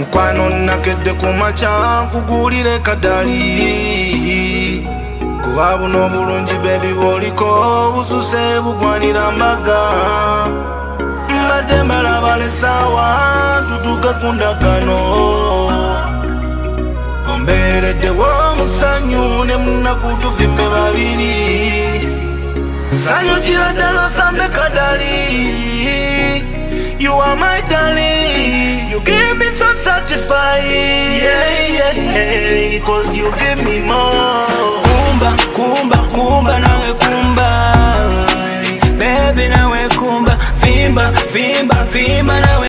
Mukwano nakedde kumacha kugulire kadali kuba buno bulungi baby boliko bususe bugwanira mbaga mbadde mbalaba lesawa tutuuke ku ndagano ombeereddewo musanyu ne munaku tuvimbe babiri sanyu kira ddala osambe kadali. You are my darling, you give me so satisfied, yeah, cause you give me more. Kumba, kumba, kumba, nawe kumba, baby nawe kumba, vimba, vimba, vimba, nawe